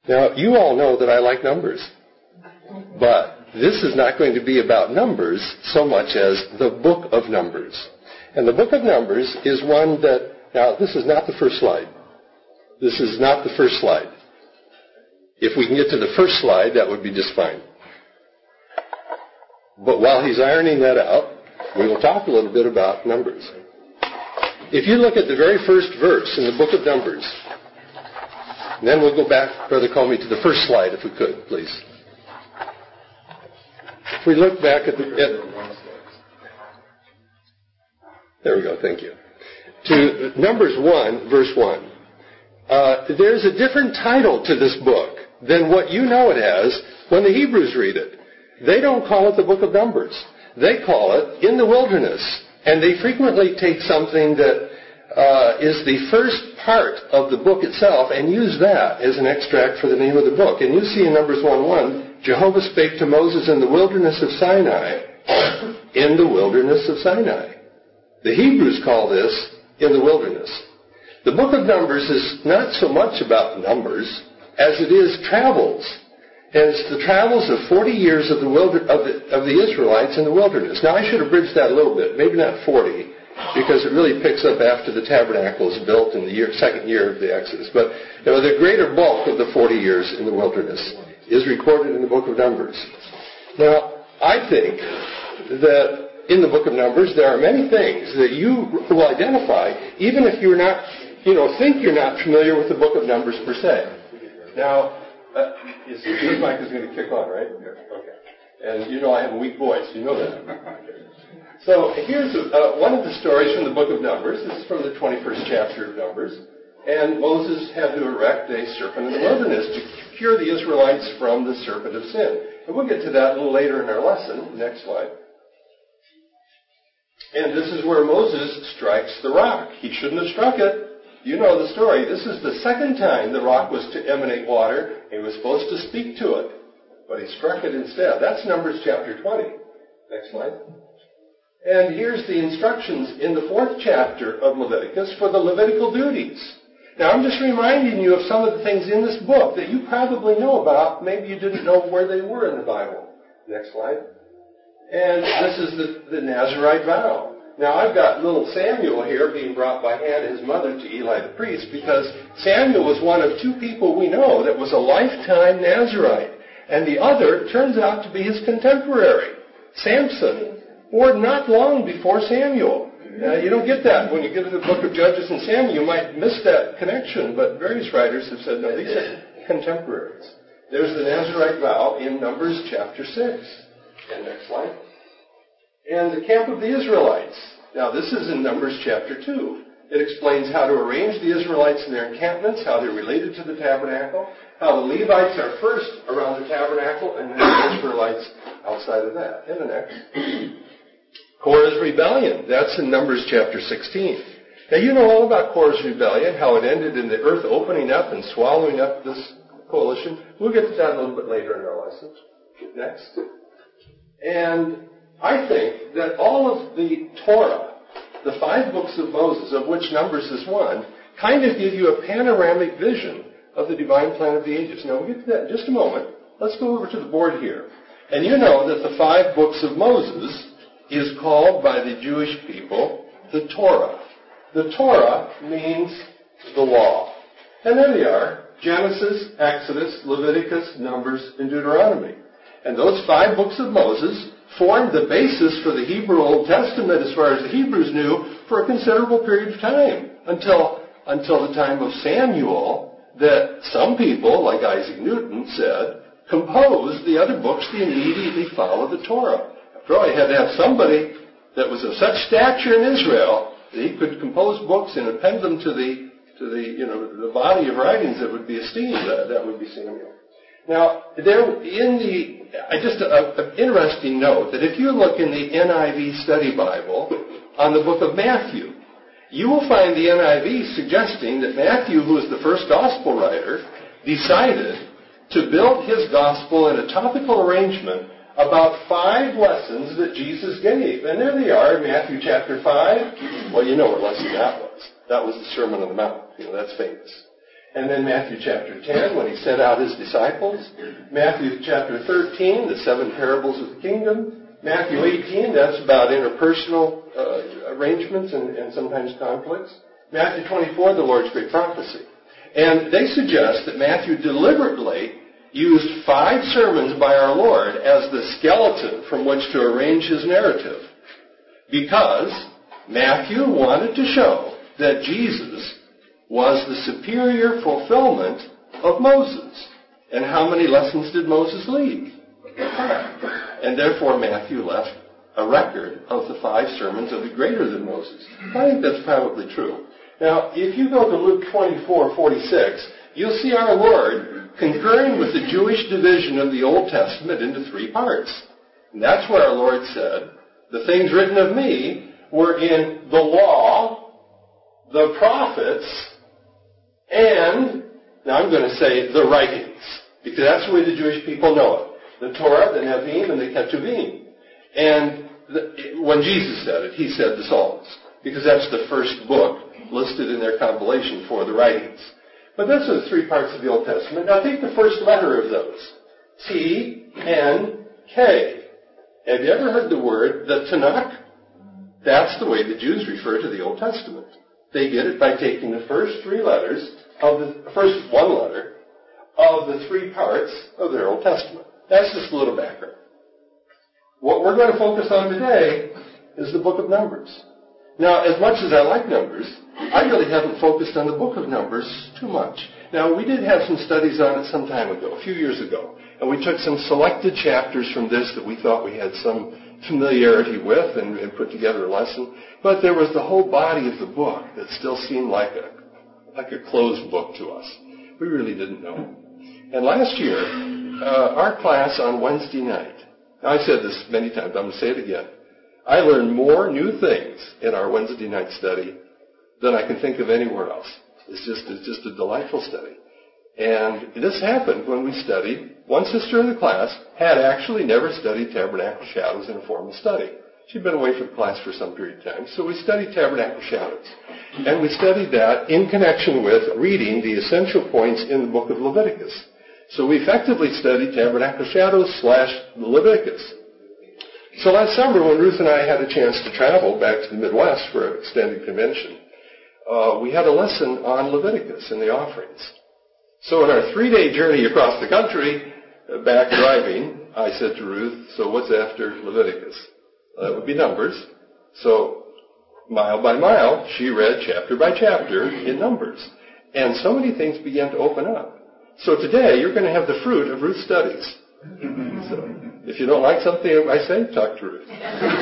Now, you all know that I like numbers. But this is not going to be about numbers so much as the book of Numbers. And the book of Numbers is one that, now this is not the first slide. This is not the first slide. If we can get to the first slide, that would be just fine. But while he's ironing that out, we will talk a little bit about Numbers. If you look at the very first verse in the book of Numbers, then we'll go back, Brother Comey, to the first slide, if we could, please. If we look back at there we go, thank you. To Numbers 1, verse 1. There's a different title to this book than what you know it as when the Hebrews read it. They don't call it the book of Numbers. They call it In the Wilderness. And they frequently take something that is the first part of the book itself and use that as an extract for the name of the book. And you see in Numbers 1:1, Jehovah spake to Moses in the wilderness of Sinai, in the wilderness of Sinai. The Hebrews call this in the wilderness. The book of Numbers is not so much about numbers as it is travels. And it's the travels of 40 years of the Israelites in the wilderness. Now, I should have bridged that a little bit, maybe not 40, because it really picks up after the tabernacle is built in the second year of the Exodus. But the greater bulk of the 40 years in the wilderness is recorded in the book of Numbers. Now, I think that in the book of Numbers there are many things that you will identify, even if you're not, think you're not familiar with the book of Numbers per se. Now, this mic is going to kick on, right? Okay. And I have a weak voice. You know that. So here's one of the stories from the book of Numbers. This is from the 21st chapter of Numbers. And Moses had to erect a serpent in the wilderness to cure the Israelites from the serpent of sin. And we'll get to that a little later in our lesson. Next slide. And this is where Moses strikes the rock. He shouldn't have struck it. You know the story. This is the second time the rock was to emanate water. He was supposed to speak to it. But he struck it instead. That's Numbers chapter 20. Next slide. And here's the instructions in the 4th chapter of Leviticus for the Levitical duties. Now, I'm just reminding you of some of the things in this book that you probably know about. Maybe you didn't know where they were in the Bible. Next slide. And this is the Nazirite vow. Now, I've got little Samuel here being brought by Hannah, his mother, to Eli the priest, because Samuel was one of 2 people we know that was a lifetime Nazirite. And the other turns out to be his contemporary, Samson, born not long before Samuel. Now, you don't get that when you get to the book of Judges and Samuel. You might miss that connection, but various writers have said, no, these are contemporaries. There's the Nazirite vow in Numbers chapter 6. And next slide. And the camp of the Israelites. Now, this is in Numbers chapter 2. It explains how to arrange the Israelites in their encampments, how they're related to the tabernacle, how the Levites are first around the tabernacle, and then the Israelites outside of that. And the next. Korah's rebellion. That's in Numbers chapter 16. Now, you know all about Korah's rebellion, how it ended in the earth opening up and swallowing up this coalition. We'll get to that a little bit later in our lesson. Next. And I think that all of the Torah, the 5 books of Moses, of which Numbers is one, kind of give you a panoramic vision of the divine plan of the ages. Now, we'll get to that in just a moment. Let's go over to the board here. And you know that the 5 books of Moses is called by the Jewish people the Torah. The Torah means the law. And there they are: Genesis, Exodus, Leviticus, Numbers, and Deuteronomy. And those 5 books of Moses formed the basis for the Hebrew Old Testament, as far as the Hebrews knew, for a considerable period of time, until the time of Samuel, that some people, like Isaac Newton, said, composed the other books that immediately follow the Torah. After all, you had to have somebody that was of such stature in Israel that he could compose books and append them to the body of writings that would be esteemed. That would be Samuel. Now, an interesting note that if you look in the NIV Study Bible on the book of Matthew, you will find the NIV suggesting that Matthew, who is the first gospel writer, decided to build his gospel in a topical arrangement about 5 lessons that Jesus gave. And there they are in Matthew chapter 5. Well, you know what lesson that was. That was the Sermon on the Mount. That's famous. And then Matthew chapter 10, when he sent out his disciples. Matthew chapter 13, the 7 parables of the kingdom. Matthew 18, that's about interpersonal arrangements and sometimes conflicts. Matthew 24, the Lord's great prophecy. And they suggest that Matthew deliberately used 5 sermons by our Lord as the skeleton from which to arrange his narrative. Because Matthew wanted to show that Jesus was the superior fulfillment of Moses. And how many lessons did Moses leave? 5. And therefore Matthew left a record of the 5 sermons of the greater than Moses. I think that's probably true. Now, if you go to Luke 24:46, you'll see our Lord concurring with the Jewish division of the Old Testament into 3 parts. And that's where our Lord said, the things written of me were in the law, the prophets, and, now I'm going to say, the writings. Because that's the way the Jewish people know it. The Torah, the Nevi'im, and the Ketuvim. And when Jesus said it, he said the Psalms. Because that's the first book listed in their compilation for the writings. But those are the 3 parts of the Old Testament. Now take the first letter of those. T-N-K. Have you ever heard the word, the Tanakh? That's the way the Jews refer to the Old Testament. They get it by taking the first 3 letters of the first 1 letter of the 3 parts of their Old Testament. That's just a little background. What we're going to focus on today is the book of Numbers. Now, as much as I like Numbers, I really haven't focused on the book of Numbers too much. Now, we did have some studies on it some time ago, a few years ago, and we took some selected chapters from this that we thought we had some familiarity with and put together a lesson. But there was the whole body of the book that still seemed like a closed book to us. We really didn't know. And last year, our class on Wednesday night, now I said this many times, I'm going to say it again, I learned more new things in our Wednesday night study than I can think of anywhere else. It's just a delightful study. And this happened when we studied. One sister in the class had actually never studied Tabernacle Shadows in a formal study. She'd been away from the class for some period of time. So we studied Tabernacle Shadows. And we studied that in connection with reading the essential points in the book of Leviticus. So we effectively studied Tabernacle Shadows / Leviticus. So last summer, when Ruth and I had a chance to travel back to the Midwest for an extended convention, we had a lesson on Leviticus and the offerings. So in our 3-day journey across the country, back driving, I said to Ruth, so what's after Leviticus? That would be Numbers. So mile by mile, she read chapter by chapter in Numbers. And so many things began to open up. So today, you're going to have the fruit of Ruth's studies. So, if you don't like something I say, talk to Ruth.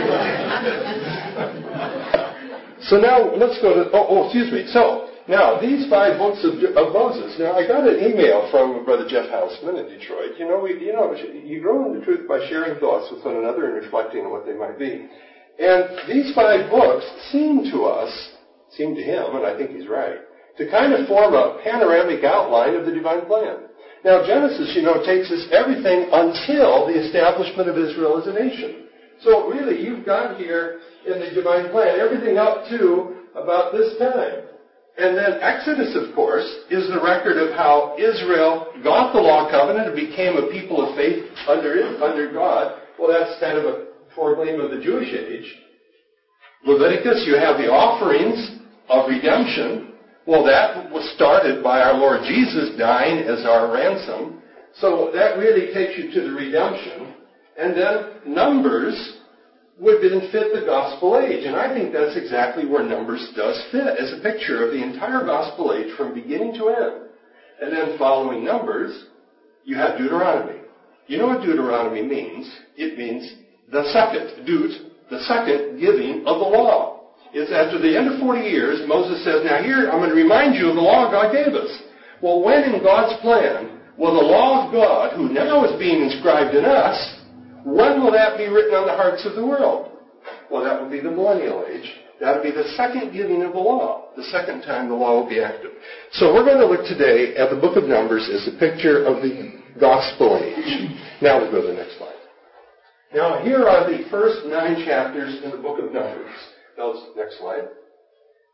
So now, let's go to, excuse me. So, now, these 5 books of Moses. Now, I got an email from Brother Jeff Hausman in Detroit. You grow in the truth by sharing thoughts with one another and reflecting on what they might be. And these 5 books seem to him, and I think he's right, to kind of form a panoramic outline of the divine plan. Now, Genesis, takes us everything until the establishment of Israel as a nation. So really, you've got here in the divine plan everything up to about this time. And then Exodus, of course, is the record of how Israel got the law covenant and became a people of faith under God. Well, that's kind of a foregleam of the Jewish age. Leviticus, you have the offerings of redemption. Well, that was started by our Lord Jesus dying as our ransom. So that really takes you to the redemption. And then Numbers would then fit the gospel age. And I think that's exactly where Numbers does fit, as a picture of the entire gospel age from beginning to end. And then following Numbers, you have Deuteronomy. You know what Deuteronomy means? It means the second giving of the law. It's after the end of 40 years, Moses says, now here, I'm going to remind you of the law God gave us. Well, when in God's plan will the law of God, who now is being inscribed in us, when will that be written on the hearts of the world? Well, that will be the millennial age. That will be the second giving of the law, the second time the law will be active. So we're going to look today at the book of Numbers as a picture of the gospel age. Now we'll go to the next slide. Now, here are the first 9 chapters in the book of Numbers. Next slide.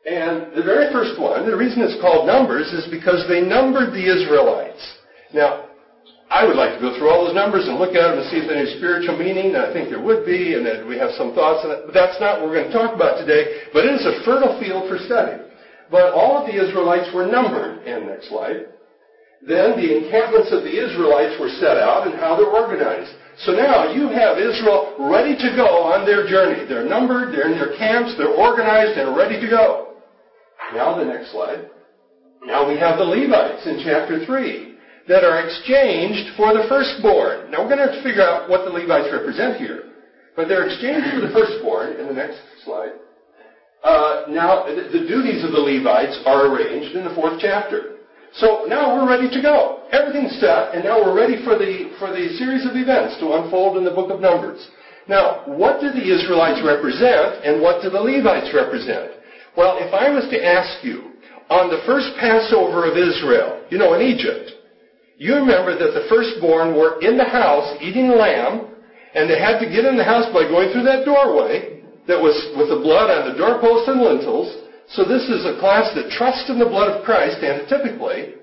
And the very first one, the reason it's called Numbers is because they numbered the Israelites. Now, I would like to go through all those numbers and look at them and see if there's any spiritual meaning, and I think there would be, and that we have some thoughts on it. But that's not what we're going to talk about today. But it is a fertile field for study. But all of the Israelites were numbered. And next slide. Then the encampments of the Israelites were set out and how they're organized. So now you have Israel ready to go on their journey. They're numbered, they're in their camps, they're organized, and ready to go. Now the next slide. Now we have the Levites in chapter 3 that are exchanged for the firstborn. Now we're going to have to figure out what the Levites represent here. But they're exchanged for the firstborn in the next slide. Now the duties of the Levites are arranged in the 4th chapter. So now we're ready to go. Everything's set, and now we're ready for the series of events to unfold in the book of Numbers. Now, what do the Israelites represent, and what do the Levites represent? Well, if I was to ask you, on the first Passover of Israel, in Egypt, you remember that the firstborn were in the house eating lamb, and they had to get in the house by going through that doorway that was with the blood on the doorposts and lintels. So this is a class that trusts in the blood of Christ, antitypically,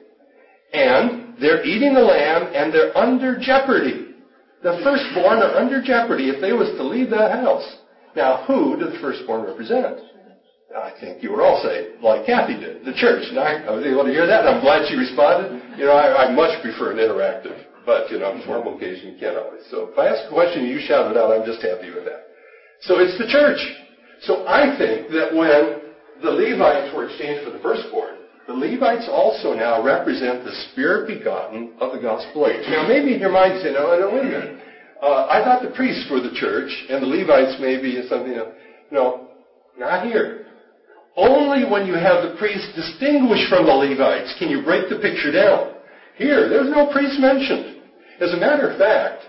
and they're eating the lamb, and they're under jeopardy. The firstborn are under jeopardy if they was to leave that house. Now, who do the firstborn represent? I think you would all say, like Kathy did, the church. And I was able to hear that, and I'm glad she responded. I much prefer an interactive, but, formal occasion you can't always. So if I ask a question and you shout it out, I'm just happy with that. So it's the church. So I think that when the Levites were exchanged for the firstborn, the Levites also now represent the Spirit begotten of the gospel age. Now, maybe in your mind you say, no, wait a minute. I thought the priests were the church, and the Levites maybe something else. No, not here. Only when you have the priests distinguished from the Levites can you break the picture down. Here, there's no priest mentioned. As a matter of fact,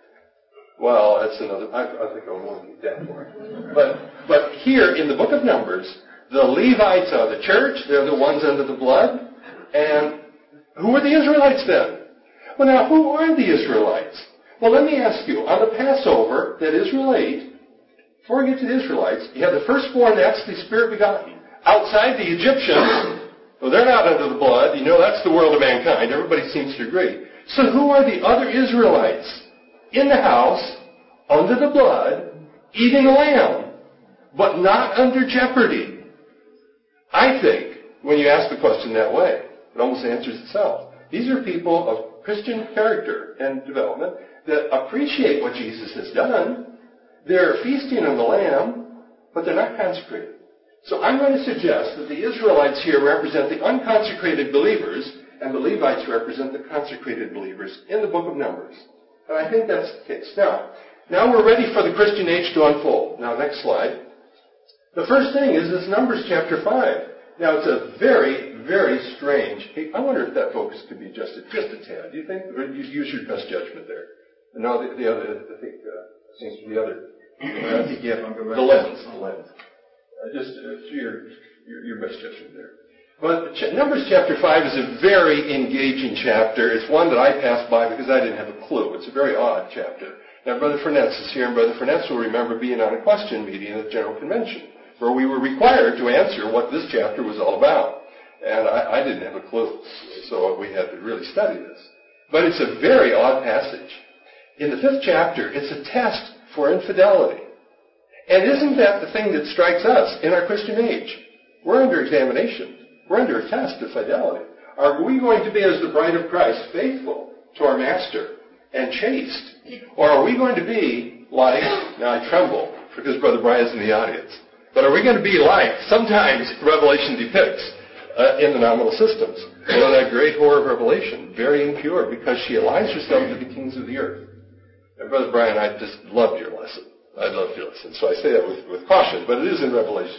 well, that's another, I think I won't need that more. But here in the book of Numbers, the Levites are the church, they're the ones under the blood, and who are the Israelites then? Well, now, who are the Israelites? Well, let me ask you, on the Passover that Israel ate, before we get to the Israelites, you have the firstborn, that's the Spirit begotten. Outside the Egyptians, well, they're not under the blood, that's the world of mankind, everybody seems to agree. So who are the other Israelites? In the house, under the blood, eating lamb, but not under jeopardy. I think, when you ask the question that way, it almost answers itself. These are people of Christian character and development that appreciate what Jesus has done. They're feasting on the lamb, but they're not consecrated. So I'm going to suggest that the Israelites here represent the unconsecrated believers, and the Levites represent the consecrated believers in the book of Numbers. And I think that's the case. Now we're ready for the Christian age to unfold. Now, next slide. The first thing is this Numbers chapter 5. Now, it's a very, very strange. I wonder if that focus could be adjusted just a tad. Do you think? Or you use your best judgment there? No, the other, I think, seems to be the other. I think you have the lens. Just your best judgment there. But Numbers chapter 5 is a very engaging chapter. It's one that I passed by because I didn't have a clue. It's a very odd chapter. Now, Brother Furness is here, and Brother Furness will remember being on a question meeting at the General Convention, where we were required to answer what this chapter was all about. And I didn't have a clue, so we had to really study this. But it's a very odd passage. In the 5th chapter, it's a test for infidelity. And isn't that the thing that strikes us in our Christian age? We're under examination. We're under a test of fidelity. Are we going to be, as the bride of Christ, faithful to our Master and chaste? Or are we going to be like, now I tremble because Brother Brian's in the audience, but are we going to be like, sometimes Revelation depicts in the nominal systems, that great whore of Revelation, very impure, because she allies herself with the kings of the earth. And Brother Brian, I just loved your lesson. I loved your lesson. So I say that with caution, but it is in Revelation.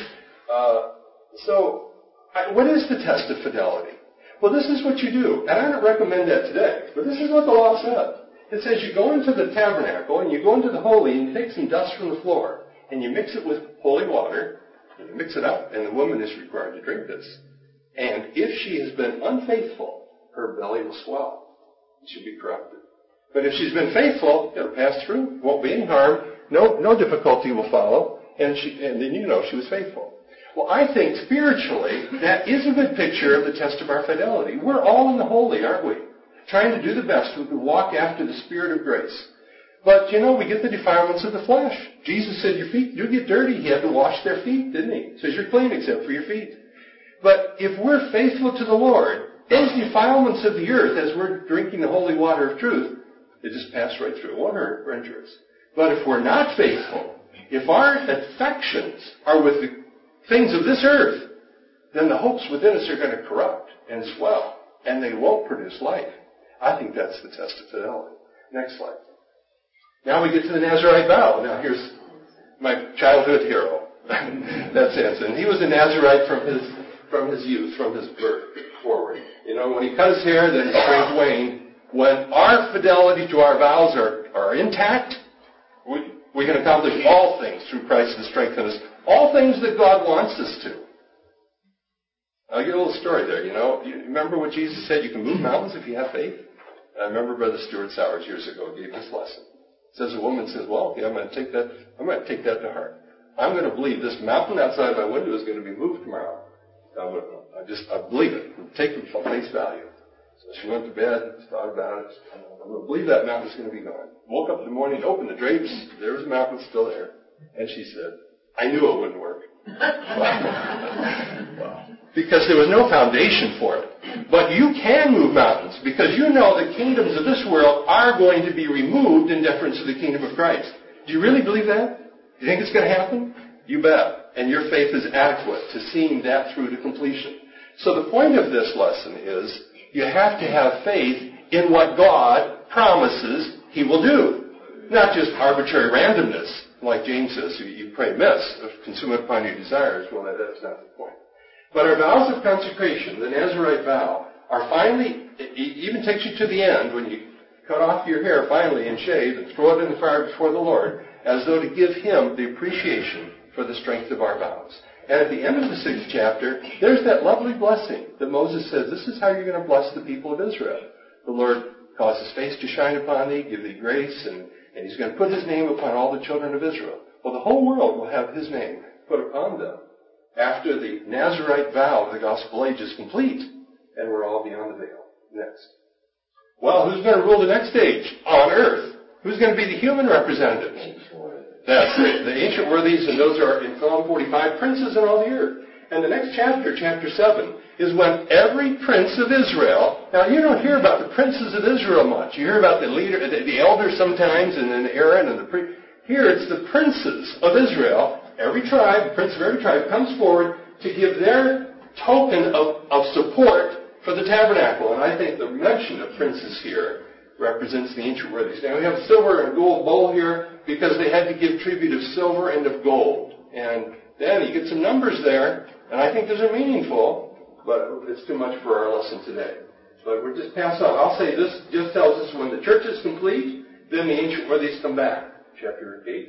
What is the test of fidelity? Well, this is what you do. And I don't recommend that today, but this is what the law said. It says you go into the tabernacle and you go into the holy and you take some dust from the floor and you mix it with holy water and you mix it up, and the woman is required to drink this. And if she has been unfaithful, her belly will swell. She'll be corrupted. But if she's been faithful, it'll pass through, won't be any harm, no difficulty will follow, and then she was faithful. Well, I think spiritually, that is a good picture of the test of our fidelity. We're all in the holy, aren't we? Trying to do the best. We can walk after the Spirit of grace. But, we get the defilements of the flesh. Jesus said your feet do get dirty. He had to wash their feet, didn't he? He says you're clean except for your feet. But if we're faithful to the Lord, those defilements of the earth, as we're drinking the holy water of truth, they just pass right through. It won't hurt or injure us. But if we're not faithful, if our affections are with the things of this earth, then the hopes within us are going to corrupt and swell, and they won't produce life. I think that's the test of fidelity. Next slide. Now we get to the Nazirite vow. Now here's my childhood hero. That's Samson. He was a Nazirite from his youth, from his birth forward. When he cut his hair, then his strength waned. When our fidelity to our vows are intact, we can accomplish all things through Christ who strengthens us. All things that God wants us to. I'll give you a little story there. You remember what Jesus said? You can move mountains if you have faith. I remember Brother Stuart Sowers years ago gave this lesson. Says a woman says, "Well, okay, I'm going to take that to heart. I'm going to believe this mountain outside my window is going to be moved tomorrow. I believe it. Take it for face value." So she went to bed, thought about it. I'm going to believe that mountain's going to be gone. Woke up in the morning, opened the drapes. There was a mountain still there. And she said, "I knew it wouldn't work." Because there was no foundation for it. But you can move mountains because you know the kingdoms of this world are going to be removed in deference to the kingdom of Christ. Do you really believe that? Do you think it's going to happen? You bet. And your faith is adequate to seeing that through to completion. So the point of this lesson is you have to have faith in what God promises He will do. Not just arbitrary randomness, like James says, you pray amiss, consume it upon your desires. Well, that's not the point. But our vows of consecration, the Nazirite vow, are finally, it even takes you to the end when you cut off your hair finally and shave and throw it in the fire before the Lord, as though to give Him the appreciation for the strength of our vows. And at the end of the 6th chapter, there's that lovely blessing that Moses says, this is how you're going to bless the people of Israel. The Lord cause His face to shine upon thee, give thee grace, and He's going to put His name upon all the children of Israel. Well, the whole world will have His name put upon them after the Nazirite vow of the gospel age is complete, and we're all beyond the veil. Next. Well, who's going to rule the next age on earth? Who's going to be the human representatives? That's the ancient worthies, and those are in Psalm 45, princes in all the earth. And the next chapter, chapter 7, is when every prince of Israel, now you don't hear about the princes of Israel much. You hear about the leader, the elders sometimes, and then Aaron and the priest. Here it's the princes of Israel. Every tribe, the prince of every tribe, comes forward to give their token of support for the tabernacle. And I think the mention of princes here represents the ancient worthies. Now we have a silver and gold bowl here because they had to give tribute of silver and of gold. And then you get some numbers there, and I think those are meaningful, but it's too much for our lesson today. But we'll just pass on. I'll say this just tells us when the church is complete, then the ancient worthies come back. Chapter 8.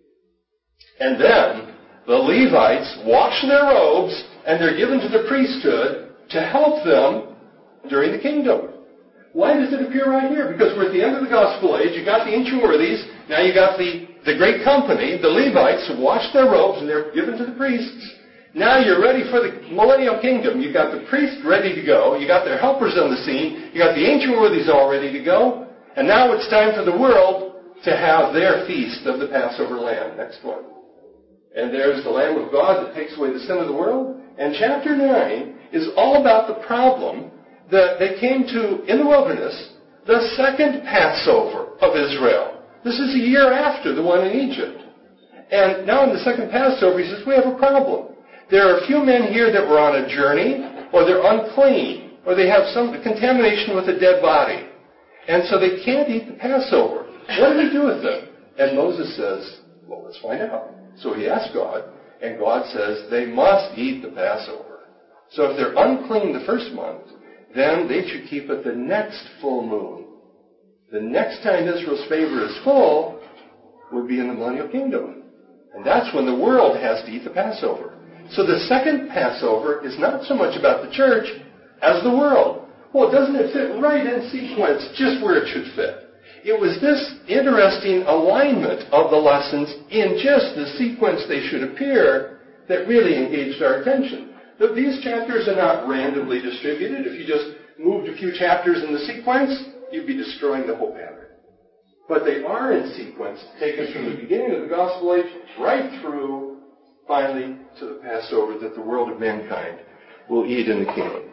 And then the Levites wash their robes, and they're given to the priesthood to help them during the kingdom. Why does it appear right here? Because we're at the end of the gospel age. You got the ancient worthies. Now you got the great company, the Levites, who wash their robes, and they're given to the priests. Now you're ready for the millennial kingdom. You got the priests ready to go. You got their helpers on the scene. You got the ancient worthies all ready to go. And now it's time for the world to have their feast of the Passover lamb. Next one. And there's the Lamb of God that takes away the sin of the world. And chapter 9 is all about the problem that they came to in the wilderness, the second Passover of Israel. This is a year after the one in Egypt. And now in the second Passover, he says, we have a problem. There are a few men here that were on a journey, or they're unclean, or they have some contamination with a dead body. And so they can't eat the Passover. What do we do with them? And Moses says, well, let's find out. So he asks God, and God says they must eat the Passover. So if they're unclean the first month, then they should keep it the next full moon. The next time Israel's favor is full would be in the millennial kingdom. And that's when the world has to eat the Passover. So the second Passover is not so much about the church as the world. Well, doesn't it fit right in sequence just where it should fit? It was this interesting alignment of the lessons in just the sequence they should appear that really engaged our attention. These chapters are not randomly distributed. If you just moved a few chapters in the sequence, you'd be destroying the whole pattern. But they are in sequence, taken from the beginning of the Gospel age right through, finally, to the Passover that the world of mankind will eat in the kingdom.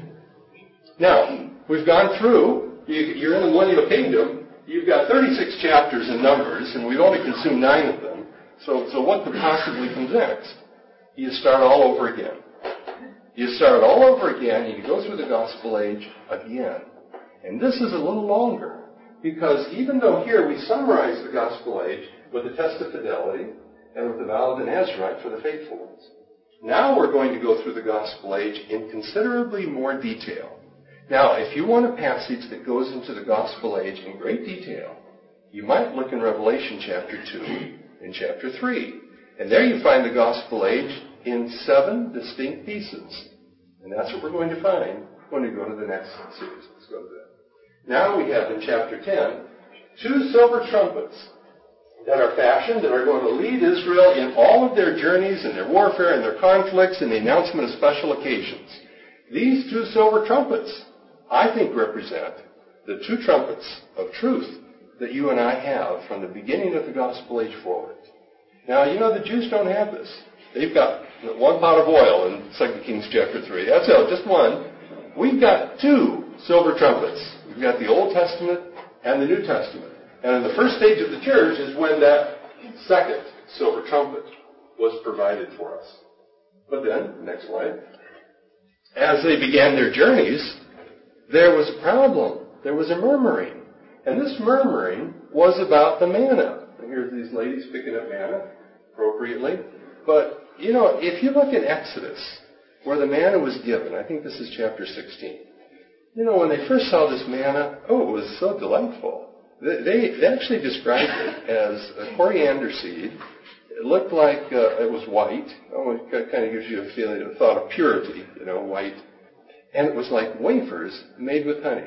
Now, we've gone through, you're in the millennial kingdom, you've got 36 chapters in Numbers, and we've only consumed 9 of them. So what could possibly come next? You start all over again. You start all over again, and you go through the Gospel age again. And this is a little longer, because even though here we summarize the Gospel age with the test of fidelity and with the vow of the Nazarite for the faithful ones, now we're going to go through the Gospel age in considerably more detail. Now, if you want a passage that goes into the Gospel age in great detail, you might look in Revelation chapter 2 and chapter 3. And there you find the Gospel age in 7 distinct pieces. And that's what we're going to find when we go to the next series. Let's go to that. Now we have in chapter 10 2 silver trumpets that are fashioned and are going to lead Israel in all of their journeys and their warfare and their conflicts and the announcement of special occasions. These 2 silver trumpets, I think, represent the 2 trumpets of truth that you and I have from the beginning of the Gospel age forward. Now, you know, the Jews don't have this. They've got 1 pot of oil in 2 Kings chapter 3. That's it, just 1. We've got 2 silver trumpets. We've got the Old Testament and the New Testament. And in the first stage of the church is when that second silver trumpet was provided for us. But then, next slide, as they began their journeys, there was a problem. There was a murmuring. And this murmuring was about the manna. And here's these ladies picking up manna appropriately. But, you know, if you look in Exodus, where the manna was given, I think this is chapter 16. You know, when they first saw this manna, it was so delightful. They actually described it as a coriander seed. It looked like it was white. It kind of gives you a feeling, a thought of purity, you know, white. And it was like wafers made with honey.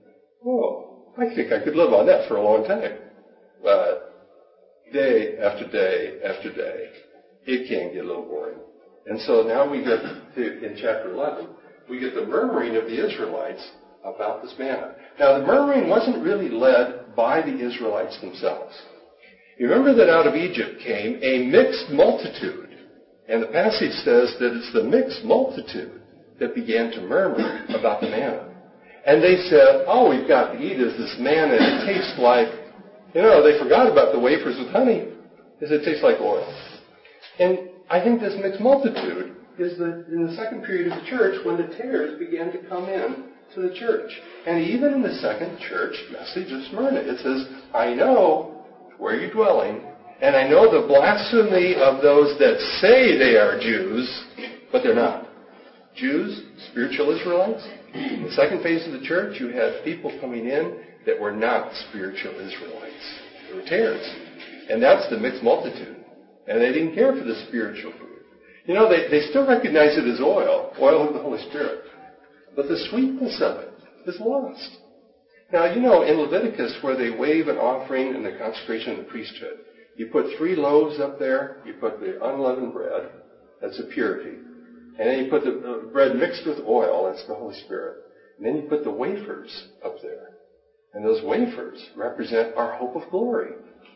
Oh, I think I could live on that for a long time. But day after day after day, it can get a little boring. And so now we get to, in chapter 11, we get the murmuring of the Israelites about this manna. Now, the murmuring wasn't really led by the Israelites themselves. You remember that out of Egypt came a mixed multitude. And the passage says that it's the mixed multitude that began to murmur about the manna. And they said, all we've got to eat is this manna, and it tastes like, you know, they forgot about the wafers with honey, because it tastes like oil. And I think this mixed multitude is in the second period of the church when the tares began to come in to the church. And even in the second church message of Smyrna, it says, I know where you're dwelling, and I know the blasphemy of those that say they are Jews, but they're not. Jews, spiritual Israelites. In the second phase of the church, you had people coming in that were not spiritual Israelites. They were tares. And that's the mixed multitude. And they didn't care for the spiritual food. You know, they still recognize it as oil of the Holy Spirit. But the sweetness of it is lost. Now, you know, in Leviticus, where they wave an offering in the consecration of the priesthood, you put 3 loaves up there, you put the unleavened bread, that's a purity. And then you put the bread mixed with oil, that's the Holy Spirit. And then you put the wafers up there. And those wafers represent our hope of glory.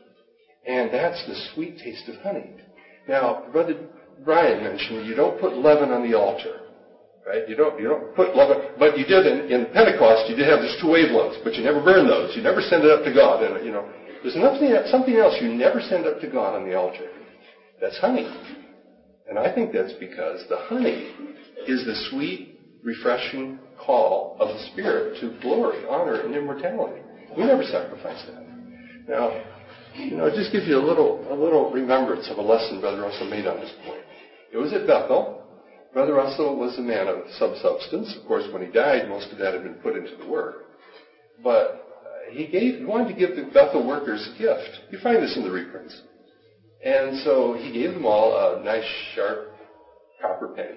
And that's the sweet taste of honey. Now, Brother Brian mentioned you don't put leaven on the altar. Right? You don't put leaven. But you did in Pentecost, you did have these 2 wave loaves, but you never burn those. You never send it up to God. And, you know, there's something else you never send up to God on the altar. That's honey. And I think that's because the honey is the sweet, refreshing call of the Spirit to glory, honor, and immortality. We never sacrifice that. Now, you know, it just gives you a little remembrance of a lesson Brother Russell made on this point. It was at Bethel. Brother Russell was a man of some substance. Of course, when he died, most of that had been put into the work. But he wanted to give the Bethel workers a gift. You find this in the reprints. And so he gave them all a nice, sharp copper penny.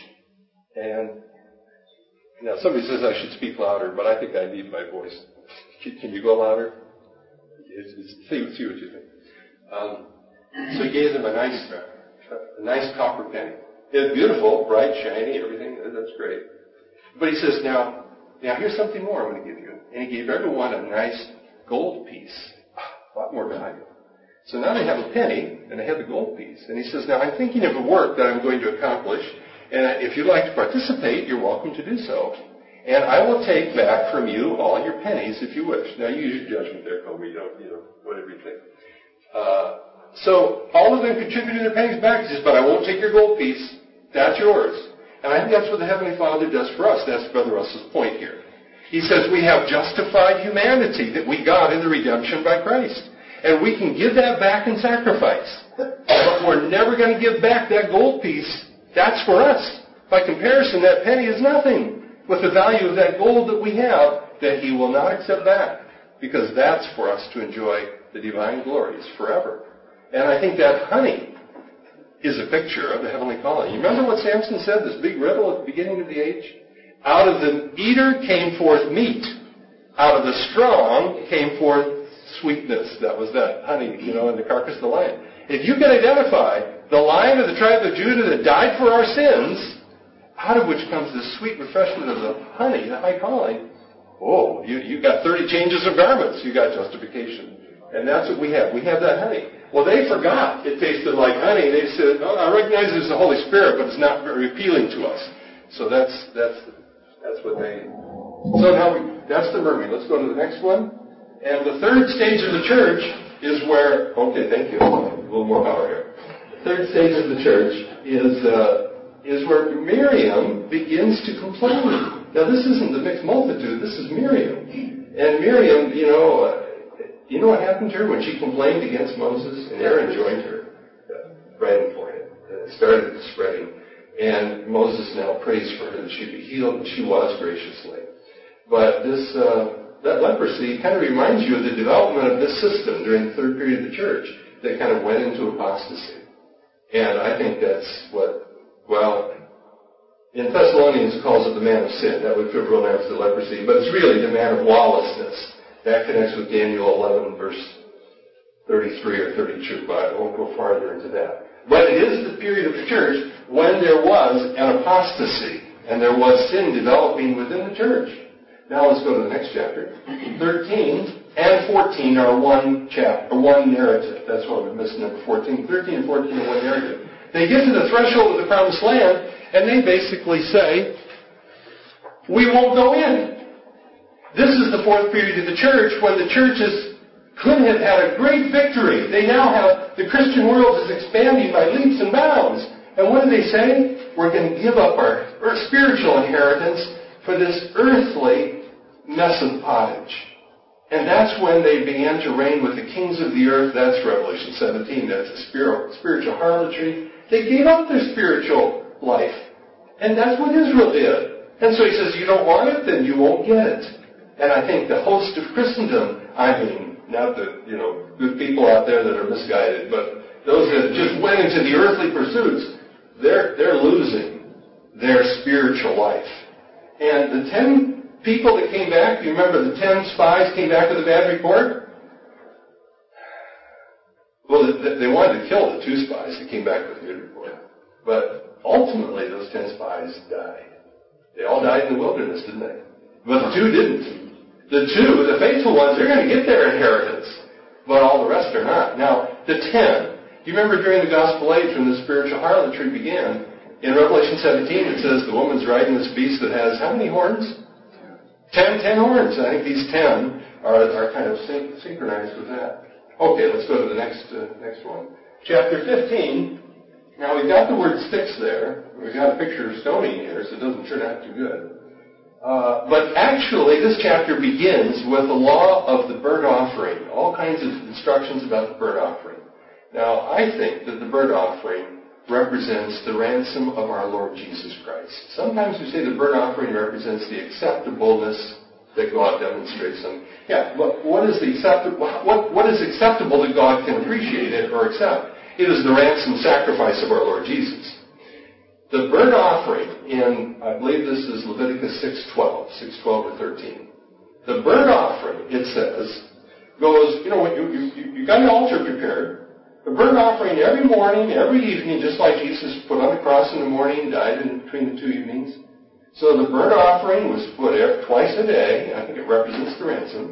And now somebody says I should speak louder, but I think I need my voice. Can you go louder? See what you think. So he gave them a nice a nice copper penny. It's beautiful, bright, shiny, everything. That's great. But he says, now here's something more I'm going to give you. And he gave everyone a nice gold piece. A lot more value. So now they have a penny, and they have the gold piece. And he says, now I'm thinking of a work that I'm going to accomplish, and if you'd like to participate, you're welcome to do so. And I will take back from you all your pennies if you wish. Now you use your judgment there, Comer. Whatever you think. So all of them contributed their pennies back. He says, but I won't take your gold piece. That's yours. And I think that's what the Heavenly Father does for us. That's Brother Russell's point here. He says we have justified humanity that we got in the redemption by Christ. And we can give that back in sacrifice. But we're never going to give back that gold piece. That's for us. By comparison, that penny is nothing with the value of that gold that we have that He will not accept back. Because that's for us to enjoy the divine glories forever. And I think that honey is a picture of the heavenly calling. You remember what Samson said, this big riddle at the beginning of the age? Out of the eater came forth meat. Out of the strong came forth sweetness. That was that honey, in the carcass of the lion. If you can identify the lion of the tribe of Judah that died for our sins, out of which comes this sweet refreshment of the honey, the high calling, you got 30 changes of garments. You got justification. And that's what we have. We have that honey. Well, they forgot it tasted like honey. They said, I recognize it's the Holy Spirit, but it's not very appealing to us. So that's what they... So now that's the mermaid. Let's go to the next one. And the third stage of the church is where... Okay, thank you. A little more power here. The third stage of the church is where Miriam begins to complain. Now, this isn't the mixed multitude. This is Miriam. And Miriam, you know what happened to her when she complained against Moses? And Aaron joined her right in the forehead. It started spreading. And Moses now prays for her that she'd be healed, and she was graciously. But that leprosy kind of reminds you of the development of this system during the third period of the church that kind of went into apostasy. And I think that's in Thessalonians it calls it the man of sin. That would put real names to leprosy. But it's really the man of lawlessness. That connects with Daniel 11, verse 33 or 32, but I won't go farther into that. But it is the period of the church when there was an apostasy and there was sin developing within the church. Now let's go to the next chapter. 13 and 14 are one narrative. That's why we're missing number 14. 13 and 14 are one narrative. They get to the threshold of the promised land and they basically say, we won't go in. This is the fourth period of the church when the churches could have had a great victory. They now have, the Christian world is expanding by leaps and bounds. And what do they say? We're going to give up our spiritual inheritance for this earthly mess of pottage. And that's when they began to reign with the kings of the earth. That's Revelation 17. That's a spiritual harlotry. They gave up their spiritual life. And that's what Israel did. And so he says, you don't want it, then you won't get it. And I think the host of Christendom, not the, good people out there that are misguided, but those that just went into the earthly pursuits, they're losing their spiritual life. And the 10 people that came back, you remember the 10 spies came back with a bad report? Well, they wanted to kill the 2 spies that came back with a good report. But ultimately, those 10 spies died. They all died in the wilderness, didn't they? But the 2 didn't. The 2, the faithful ones, they're going to get their inheritance. But all the rest are not. Now, the 10, do you remember during the gospel age when the spiritual harlotry began? In Revelation 17 it says the woman's riding this beast that has how many horns? 10 horns. I think these 10 are kind of synchronized with that. Okay, let's go to the next one. Chapter 15. Now we've got the word sticks there. We've got a picture of stoning here, so it doesn't turn out too good. But actually, this chapter begins with the law of the burnt offering. All kinds of instructions about the burnt offering. Now, I think that the burnt offering represents the ransom of our Lord Jesus Christ. Sometimes we say the burnt offering represents the acceptableness that God demonstrates them. Yeah, but what is acceptable that God can appreciate it or accept? It is the ransom sacrifice of our Lord Jesus. The burnt offering I believe this is Leviticus 6:12 or 13. The burnt offering, it says, goes, you got an altar prepared, The burnt offering every morning, every evening, just like Jesus put on the cross in the morning, died in between the two evenings. So the burnt offering was put twice a day. I think it represents the ransom.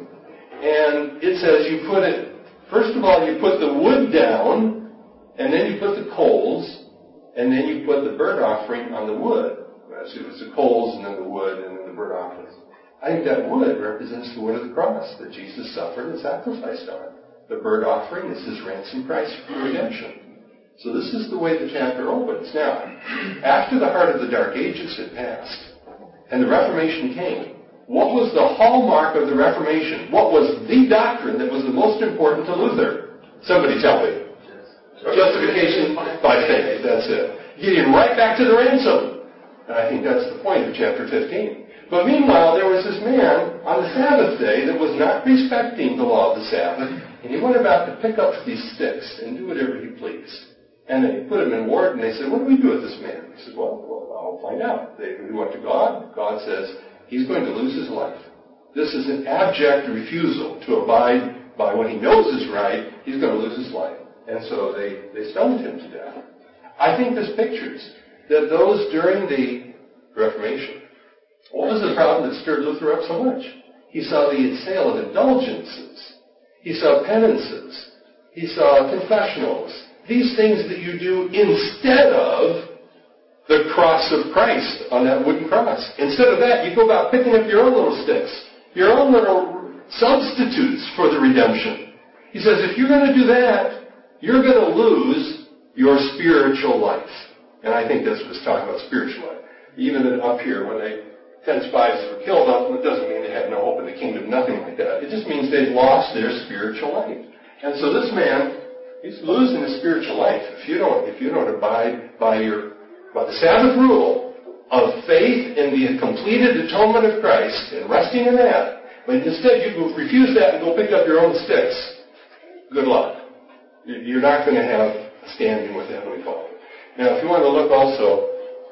And it says you put it, first of all, you put the wood down, and then you put the coals, and then you put the burnt offering on the wood. So it was the coals, and then the wood, and then the burnt offering. I think that wood represents the wood of the cross that Jesus suffered and sacrificed on. The burnt offering is his ransom price for redemption. So this is the way the chapter opens. Now, after the heart of the Dark Ages had passed, and the Reformation came, what was the hallmark of the Reformation? What was the doctrine that was the most important to Luther? Somebody tell me. Justification by faith. That's it. Getting right back to the ransom. And I think that's the point of chapter 15. But meanwhile, there was this man on the Sabbath day that was not respecting the law of the Sabbath, and he went about to pick up these sticks and do whatever he pleased. And they put him in ward, and they said, what do we do with this man? He said, well, I'll find out. They went to God. God says, he's going to lose his life. This is an abject refusal to abide by what he knows is right. He's going to lose his life. And so they stoned him to death. I think this pictures that those during the Reformation, what was the problem that stirred Luther up so much? He saw the sale of indulgences. He saw penances. He saw confessionals. These things that you do instead of the cross of Christ on that wooden cross. Instead of that, you go about picking up your own little sticks, your own little substitutes for the redemption. He says, if you're going to do that, you're going to lose your spiritual life. And I think that's what it's talking about, spiritual life. Even up here, when 10 spies were killed up, it doesn't mean they have no hope in the kingdom, nothing like that. It just means they've lost their spiritual life. And so this man, he's losing his spiritual life. If you don't abide by the Sabbath rule of faith in the completed atonement of Christ and resting in that, but instead you refuse that and go pick up your own sticks, good luck. You're not going to have a standing with the Heavenly Father. Now, if you want to look also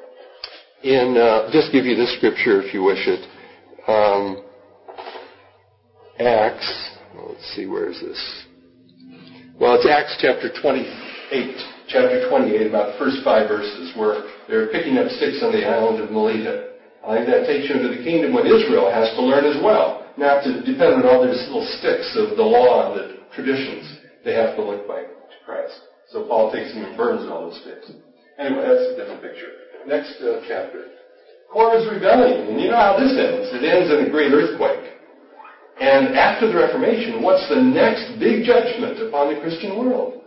in, just give you this scripture if you wish it. Acts, let's see, where is this? Well, it's Acts chapter 28. Chapter 28, about the first 5 verses, where they're picking up sticks on the island of Melita. I think that takes you into the kingdom when Israel has to learn as well, not to depend on all these little sticks of the law and the traditions. They have to look back to Christ. So Paul takes them and burns all those sticks. Anyway, that's a different picture. Next chapter. Korah's rebellion. And you know how this ends. It ends in a great earthquake. And after the Reformation, what's the next big judgment upon the Christian world?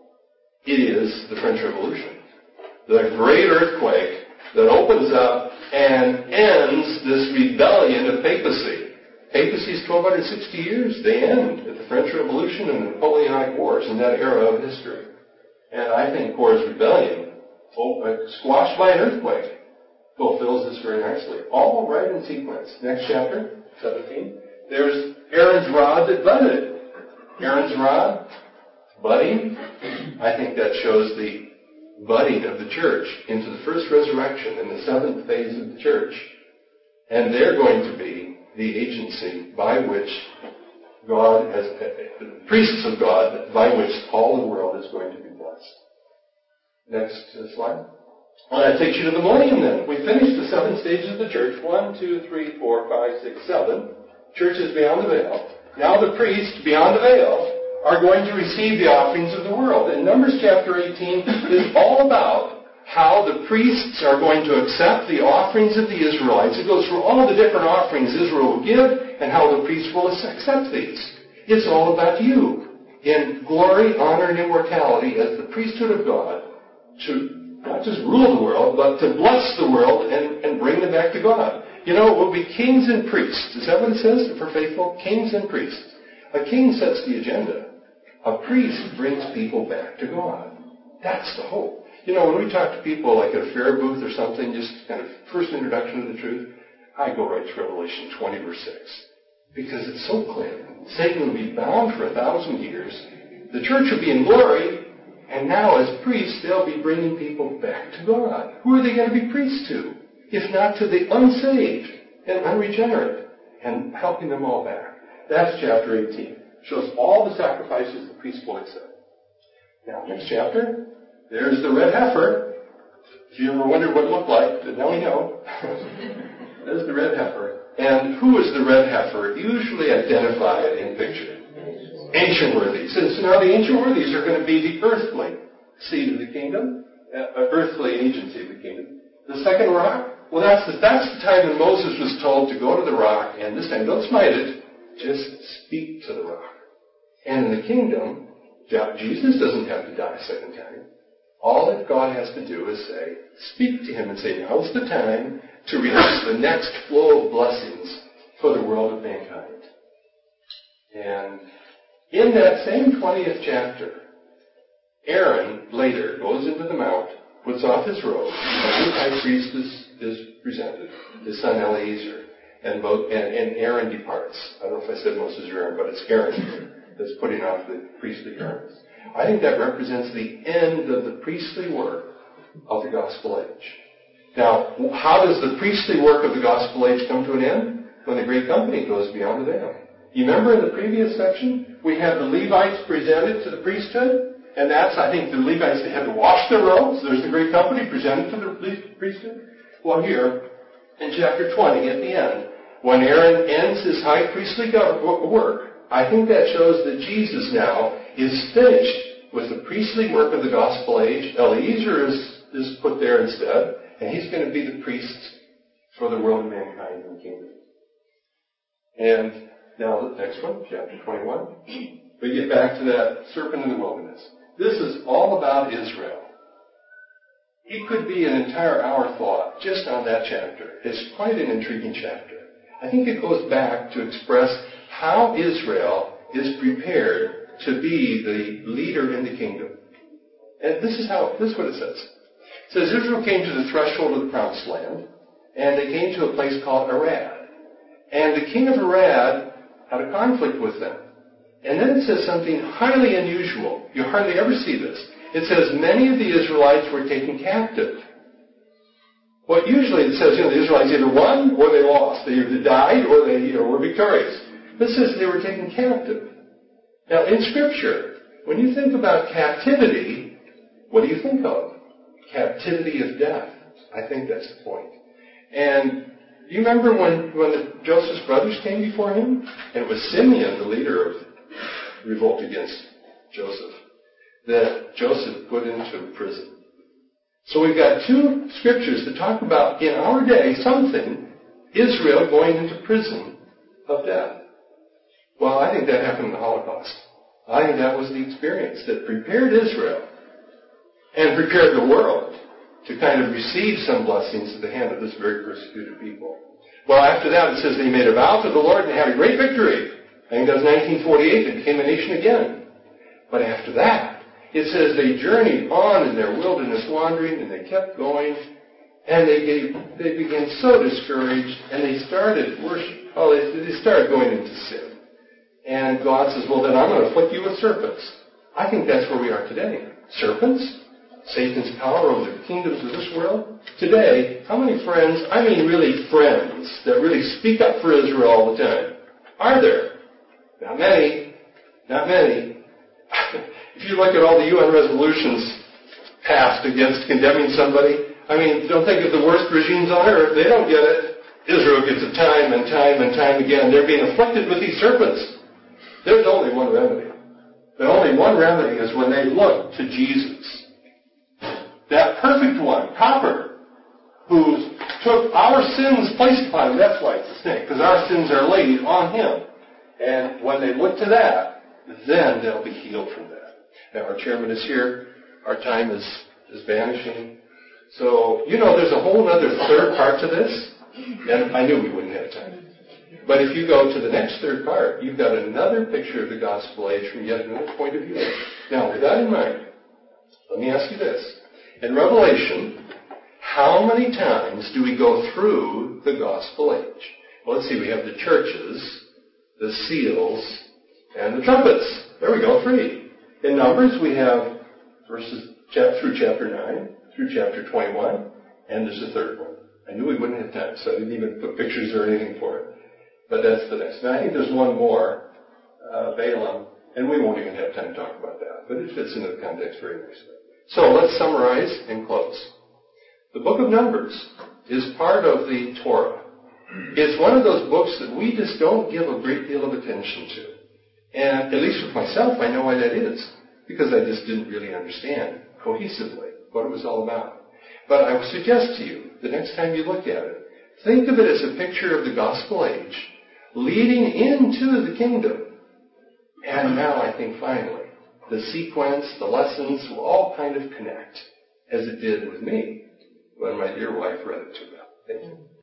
It is the French Revolution. The great earthquake that opens up and ends this rebellion of papacy. Papacy's 1260 years. They end at the French Revolution and the Napoleonic Wars in that era of history. And I think Korah's rebellion, squashed by an earthquake, fulfills this very nicely. All right in sequence. Next chapter, 17. There's Aaron's rod that budded. Aaron's rod, budding. I think that shows the budding of the church into the first resurrection in the 7th phase of the church. And they're going to be the agency by which God has, the priests of God, by which all the world is going to be blessed. Next slide. Well, that takes you to the millennium then. We finished the 7 stages of the church. 1, 2, 3, 4, 5, 6, 7. Churches beyond the veil. Now the priests beyond the veil are going to receive the offerings of the world. And Numbers chapter 18 is all about how the priests are going to accept the offerings of the Israelites. It goes through all the different offerings Israel will give and how the priests will accept these. It's all about you in glory, honor, and immortality as the priesthood of God to not just rule the world, but to bless the world and bring them back to God. You know, it will be kings and priests. Is that what it says for faithful? Kings and priests. A king sets the agenda. A priest brings people back to God. That's the hope. You know, when we talk to people like at a fair booth or something, just kind of first introduction to the truth, I go right to Revelation 20, verse 6. Because it's so clear. Satan will be bound for 1,000 years. The church will be in glory. And now as priests, they'll be bringing people back to God. Who are they going to be priests to? If not to the unsaved and unregenerate. And helping them all back. That's chapter 18. Shows all the sacrifices the priests will accept. Now, next chapter, there's the red heifer. If you ever wondered what it looked like, now we know. There's the red heifer. And who is the red heifer? Usually identified in picture. Ancient worthies. And so now the ancient worthies are going to be the earthly seed of the kingdom, earthly agency of the kingdom. The second rock, well, that's the time when Moses was told to go to the rock, and this time, don't smite it, just speak to the rock. And in the kingdom, Jesus doesn't have to die a second time. All that God has to do is say, speak to him and say, now's the time to release the next flow of blessings for the world of mankind. And in that same 20th chapter, Aaron later goes into the mount, puts off his robe, and the high priest is presented, his son Eleazar, and Aaron departs. I don't know if I said Moses or Aaron, but it's Aaron that's putting off the priestly garments. I think that represents the end of the priestly work of the gospel age. Now, how does the priestly work of the gospel age come to an end? When the great company goes beyond the veil. You remember in the previous section, we had the Levites presented to the priesthood, and that's, I think, the Levites, they had to wash their robes. There's the great company presented to the priesthood. Well, here, in chapter 20, at the end, when Aaron ends his high priestly work, I think that shows that Jesus now is finished with the priestly work of the gospel age. Eleazar is put there instead, and he's going to be the priest for the world of mankind in the kingdom. And now the next one, chapter 21. We get back to that serpent in the wilderness. This is all about Israel. It could be an entire hour thought just on that chapter. It's quite an intriguing chapter. I think it goes back to express how Israel is prepared to be the leader in the kingdom. And this is what it says. It says, Israel came to the threshold of the promised land, and they came to a place called Arad. And the king of Arad had a conflict with them. And then it says something highly unusual. You hardly ever see this. It says many of the Israelites were taken captive. Well, usually it says, the Israelites either won or they lost. They either died or they were victorious. This says they were taken captive. Now, in Scripture, when you think about captivity, what do you think of? Captivity of death. I think that's the point. And you remember when Joseph's brothers came before him? And it was Simeon, the leader of revolt against Joseph, that Joseph put into prison. So we've got two scriptures that talk about, in our day, Israel going into prison of death. Well, I think that happened in the Holocaust. I think that was the experience that prepared Israel and prepared the world to kind of receive some blessings at the hand of this very persecuted people. Well, after that, it says they made a vow to the Lord and they had a great victory. I think that was 1948. They became a nation again. But after that, it says they journeyed on in their wilderness wandering, and they kept going, and they became so discouraged, and they started worship. Oh, they started going into sin. And God says, well, then I'm going to afflict you with serpents. I think that's where we are today. Serpents? Satan's power over the kingdoms of this world? Today, how many friends, I mean really friends, that really speak up for Israel all the time? Are there? Not many. Not many. If you look at all the UN resolutions passed against condemning somebody, I mean, don't think of the worst regimes on earth. They don't get it. Israel gets it time and time and time again. They're being afflicted with these serpents. There's only one remedy. The only one remedy is when they look to Jesus. That perfect one, proper, who took our sins placed upon him. That's why it's a snake, because our sins are laid on him. And when they look to that, then they'll be healed from that. Now, our chairman is here. Our time is vanishing. So, there's a whole other third part to this. And I knew we wouldn't have time. But if you go to the next third part, you've got another picture of the gospel age from yet another point of view. Now, with that in mind, let me ask you this. In Revelation, how many times do we go through the gospel age? Well, let's see. We have the churches, the seals, and the trumpets. There we go, 3. In Numbers, we have verses through chapter 9, through chapter 21, and there's a third one. I knew we wouldn't have time, so I didn't even put pictures or anything for it. But that's the next. And I think there's one more, Balaam And we won't even have time to talk about that, but it fits into the context very nicely. So let's summarize and close. The book of Numbers is part of the Torah. It's one of those books that we just don't give a great deal of attention to. And at least with myself, I know why that is. Because I just didn't really understand cohesively what it was all about. But I would suggest to you, the next time you look at it, think of it as a picture of the gospel age leading into the kingdom. And now I think finally, the sequence, the lessons will all kind of connect, as it did with me when my dear wife read it to me. Thank you.